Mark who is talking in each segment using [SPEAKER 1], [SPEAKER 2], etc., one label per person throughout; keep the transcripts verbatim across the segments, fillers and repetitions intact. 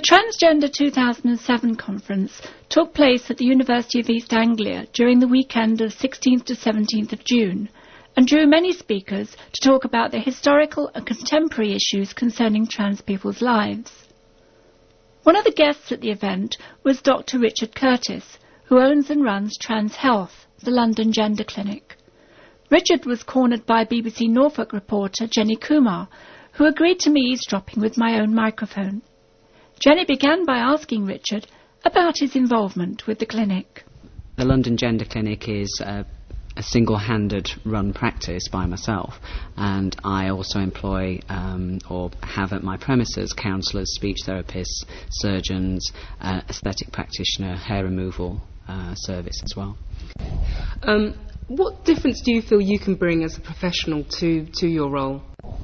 [SPEAKER 1] Transgender two thousand seven conference took place at the University of East Anglia during the weekend of sixteenth to seventeenth of June and drew many speakers to talk about the historical and contemporary issues concerning trans people's lives. One of the guests at the event was Doctor Richard Curtis, who owns and runs Trans Health, the London Gender Clinic. Richard was cornered by B B C Norfolk reporter Jenny Kumar, who agreed to me eavesdropping with my own microphone. Jenny began by asking Richard about his involvement with the clinic.
[SPEAKER 2] The London Gender Clinic is a, a single-handed run practice by myself, and I also employ um, or have at my premises counsellors, speech therapists, surgeons, uh, aesthetic practitioner, hair removal uh, service as well.
[SPEAKER 3] Um, what difference do you feel you can bring as a professional to, to your role?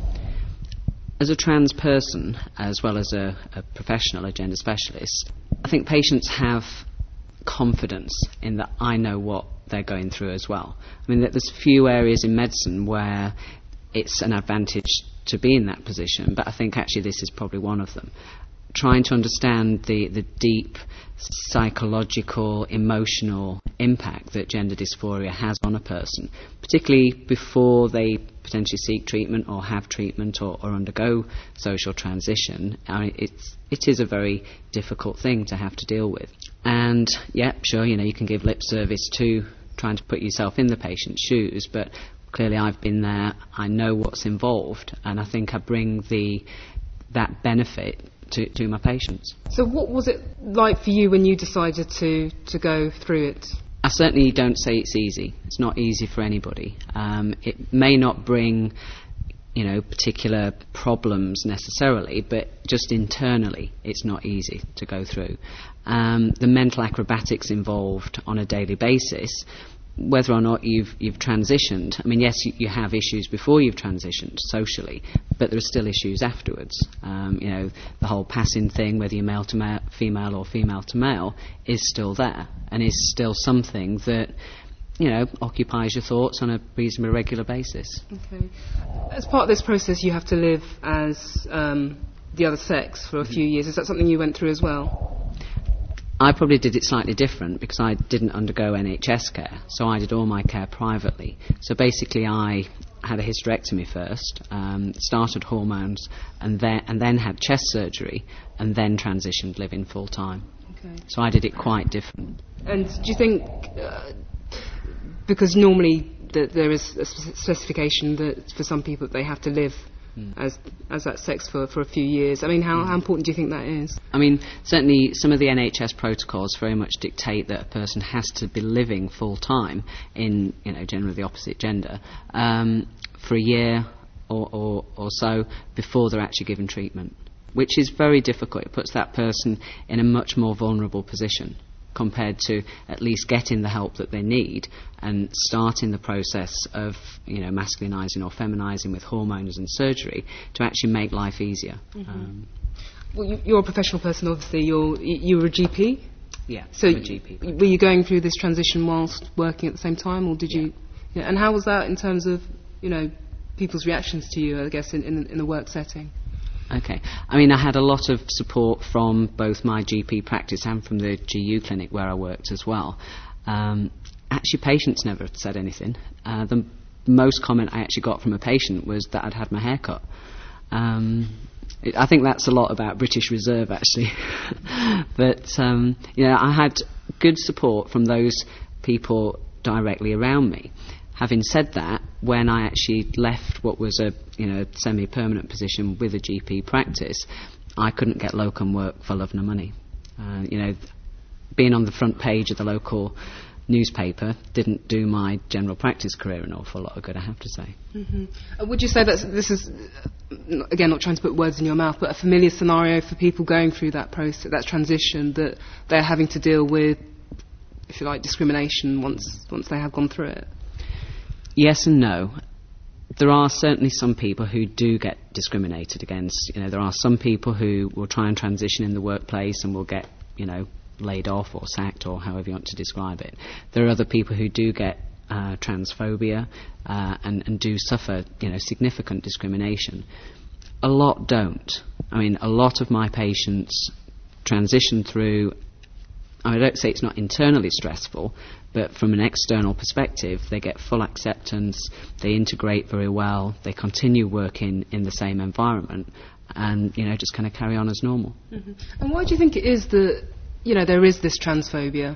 [SPEAKER 2] As a trans person, as well as a, a professional, a gender specialist, I think patients have confidence in that I know what they're going through as well. I mean, there's few areas in medicine where it's an advantage to be in that position, but I think actually this is probably one of them. Trying to understand the, the deep psychological, emotional impact that gender dysphoria has on a person, particularly before they potentially seek treatment or have treatment or, or undergo social transition. I mean, it's, it is a very difficult thing to have to deal with. And, yeah, sure, you know, you can give lip service to trying to put yourself in the patient's shoes, but clearly I've been there, I know what's involved, and I think I bring the that benefit To, to my patients.
[SPEAKER 3] So what was it like for you when you decided to, to go through it?
[SPEAKER 2] I certainly don't say it's easy. It's not easy for anybody. Um, it may not bring, you know, particular problems necessarily, but just internally it's not easy to go through. Um, the mental acrobatics involved on a daily basis, whether or not you've you've transitioned. I mean, yes, you, you have issues before you've transitioned socially, but there are still issues afterwards. Um, you know, the whole passing thing, whether you're male to male, female or female to male, is still there and is still something that, you know, occupies your thoughts on a reasonably regular basis.
[SPEAKER 3] Okay. As part of this process, you have to live as um, the other sex for a few years. Is that something you went through as well?
[SPEAKER 2] I probably did it slightly different because I didn't undergo N H S care, so I did all my care privately. So basically I had a hysterectomy first, um, started hormones, and then, and then had chest surgery, and then transitioned living full-time. Okay. So I did it quite different.
[SPEAKER 3] And do you think, uh, because normally the, there is a specification that for some people they have to live Mm. as as that sex for, for a few years. I mean, how, mm. how important do you think that is?
[SPEAKER 2] I mean, certainly some of the N H S protocols very much dictate that a person has to be living full-time in, you know, generally the opposite gender, um, for a year or, or, or so before they're actually given treatment, which is very difficult. It puts that person in a much more vulnerable position compared to at least getting the help that they need and starting the process of, you know, masculinizing or feminizing with hormones and surgery to actually make life easier.
[SPEAKER 3] Mm-hmm. Um, well, you, you're a professional person, obviously. You're you were a G P.
[SPEAKER 2] Yeah,
[SPEAKER 3] so
[SPEAKER 2] I'm a G P.
[SPEAKER 3] Were you going through this transition whilst working at the same time, or did
[SPEAKER 2] yeah.
[SPEAKER 3] you? Yeah, and how was that in terms of, you know, people's reactions to you? I guess in in, in the work setting.
[SPEAKER 2] Okay. I mean, I had a lot of support from both my G P practice and from the G U clinic where I worked as well. Um, actually, patients never said anything. Uh, the most comment I actually got from a patient was that I'd had my hair cut. Um, it, I think that's a lot about British Reserve, actually. But, um, you know, I had good support from those people directly around me. Having said that, when I actually left what was a, you know, semi-permanent position with a G P practice, I couldn't get locum work for love nor money. Uh, you know, being on the front page of the local newspaper didn't do my general practice career an awful lot of good, I have to say.
[SPEAKER 3] Mm-hmm. Uh, would you say that this is, uh, again, not trying to put words in your mouth, but a familiar scenario for people going through that process, that transition, that they're having to deal with, if you like, discrimination once once they have gone through it?
[SPEAKER 2] Yes and no. There are certainly some people who do get discriminated against. You know, there are some people who will try and transition in the workplace and will get, you know, laid off or sacked or however you want to describe it. There are other people who do get uh, transphobia uh, and, and do suffer, you know, significant discrimination. A lot don't. I mean, a lot of my patients transition through, I mean, I don't say it's not internally stressful, but from an external perspective, they get full acceptance, they integrate very well, they continue working in the same environment, and, you know, just kind of carry on as normal.
[SPEAKER 3] Mm-hmm. And why do you think it is that, you know, there is this transphobia?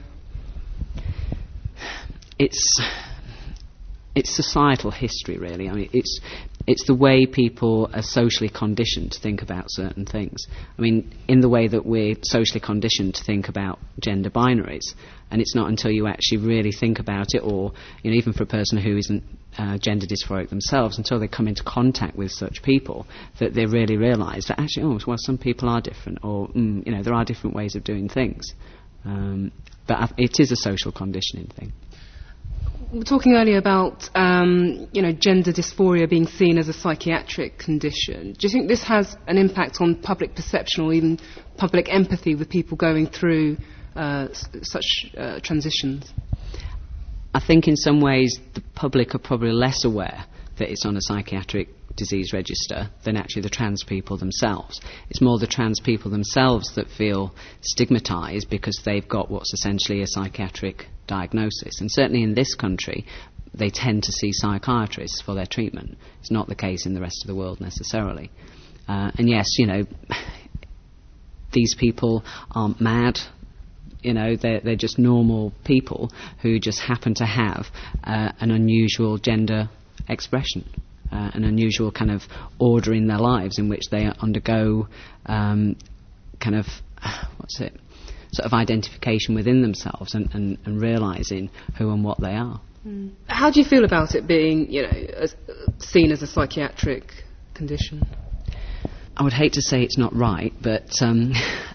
[SPEAKER 2] It's it's societal history, really. I mean, it's it's the way people are socially conditioned to think about certain things. I mean, in the way that we're socially conditioned to think about gender binaries, and it's not until you actually really think about it, or, you know, even for a person who isn't uh, gender dysphoric themselves, until they come into contact with such people, that they really realise that actually, oh, well, some people are different, or, mm, you know, there are different ways of doing things. Um, but it is a social conditioning thing.
[SPEAKER 3] We were talking earlier about, um, you know, gender dysphoria being seen as a psychiatric condition. Do you think this has an impact on public perception or even public empathy with people going through uh, s- such uh, transitions?
[SPEAKER 2] I think in some ways the public are probably less aware that it's on a psychiatric disease register than actually the trans people themselves. It's more the trans people themselves that feel stigmatised because they've got what's essentially a psychiatric diagnosis. And certainly in this country, they tend to see psychiatrists for their treatment. It's not the case in the rest of the world necessarily. Uh, and yes, you know, these people aren't mad. You know, they're, they're just normal people who just happen to have uh, an unusual gender expression. Uh, an unusual kind of order in their lives in which they undergo um, kind of, what's it, sort of identification within themselves and, and, and realising who and what they are.
[SPEAKER 3] Mm. How do you feel about it being, you know, as, seen as a psychiatric condition?
[SPEAKER 2] I would hate to say it's not right, but um,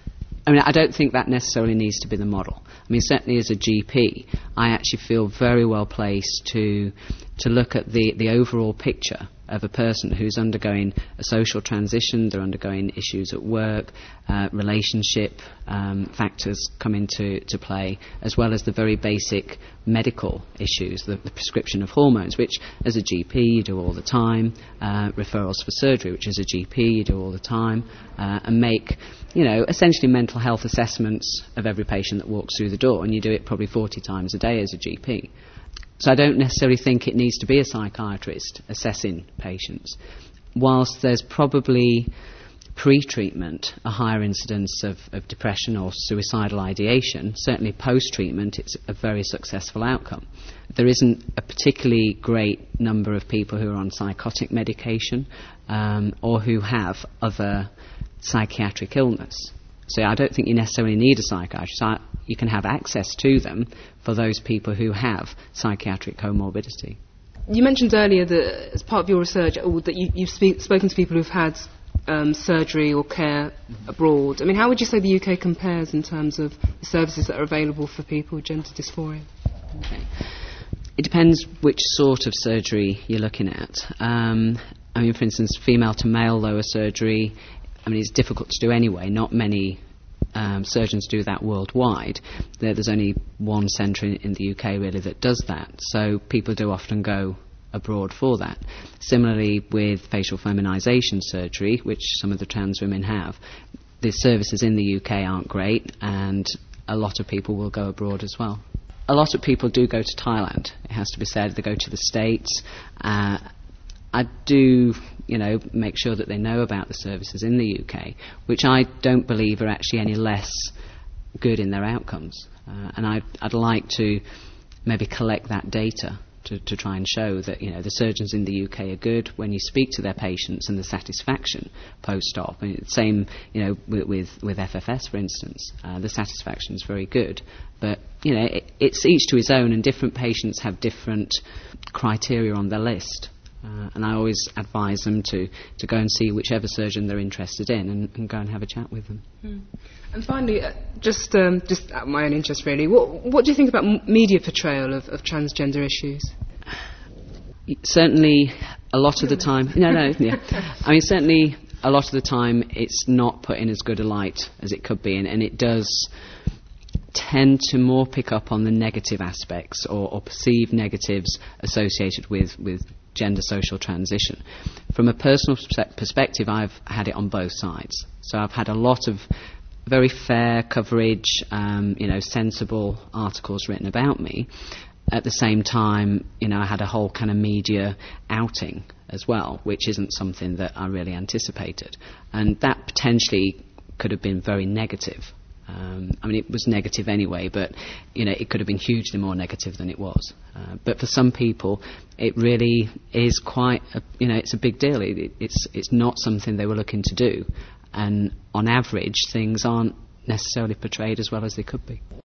[SPEAKER 2] I mean, I don't think that necessarily needs to be the model. I mean, certainly as a G P, I actually feel very well placed to to look at the, the overall picture of a person who's undergoing a social transition, they're undergoing issues at work, uh, relationship um, factors come into to play, as well as the very basic medical issues, the, the prescription of hormones, which as a G P you do all the time, uh, referrals for surgery, which as a G P you do all the time, uh, and make, you know, essentially mental health assessments of every patient that walks through the door, and you do it probably forty times a day as a G P. So I don't necessarily think it needs to be a psychiatrist assessing patients. Whilst there's probably pre-treatment a higher incidence of, of depression or suicidal ideation, certainly post-treatment it's a very successful outcome. There isn't a particularly great number of people who are on psychotic medication um, or who have other psychiatric illness. So I don't think you necessarily need a psychiatrist. I, you can have access to them for those people who have psychiatric comorbidity.
[SPEAKER 3] You mentioned earlier that as part of your research or that you, you've spe- spoken to people who've had um, surgery or care abroad. I mean, how would you say the U K compares in terms of the services that are available for people with gender dysphoria?
[SPEAKER 2] Okay. It depends which sort of surgery you're looking at. Um, I mean, for instance, female to male lower surgery, I mean, it's difficult to do anyway. Not many um, surgeons do that worldwide. There, there's only one centre in, in the U K really that does that. So people do often go abroad for that. Similarly with facial feminisation surgery, which some of the trans women have, the services in the U K aren't great, and a lot of people will go abroad as well. A lot of people do go to Thailand, it has to be said. They go to the States. Uh, I do, you know, make sure that they know about the services in the U K, which I don't believe are actually any less good in their outcomes. Uh, and I'd, I'd like to maybe collect that data to, to try and show that, you know, the surgeons in the U K are good when you speak to their patients and the satisfaction post-op. I mean, same, you know, with, with, with F F S, for instance. Uh, the satisfaction is very good. But, you know, it, it's each to his own, and different patients have different criteria on their list. Uh, and I always advise them to, to go and see whichever surgeon they're interested in and, and go and have a chat with them.
[SPEAKER 3] Mm. And finally, uh, just um, just out of my own interest really, what, what do you think about m- media portrayal of, of transgender issues?
[SPEAKER 2] Certainly, a lot of the time... No, no, yeah. I mean, certainly, a lot of the time, it's not put in as good a light as it could be, and, and it does tend to more pick up on the negative aspects or, or perceived negatives associated with, with gender social transition. From a personal perspective, I've had it on both sides. So I've had a lot of very fair coverage, um, you know, sensible articles written about me. At the same time, you know, I had a whole kind of media outing as well, which isn't something that I really anticipated. And that potentially could have been very negative. Um, I mean, it was negative anyway, but, you know, it could have been hugely more negative than it was. Uh, but for some people, it really is quite, a, you know, it's a big deal. It, it, it's, it's not something they were looking to do. And on average, things aren't necessarily portrayed as well as they could be.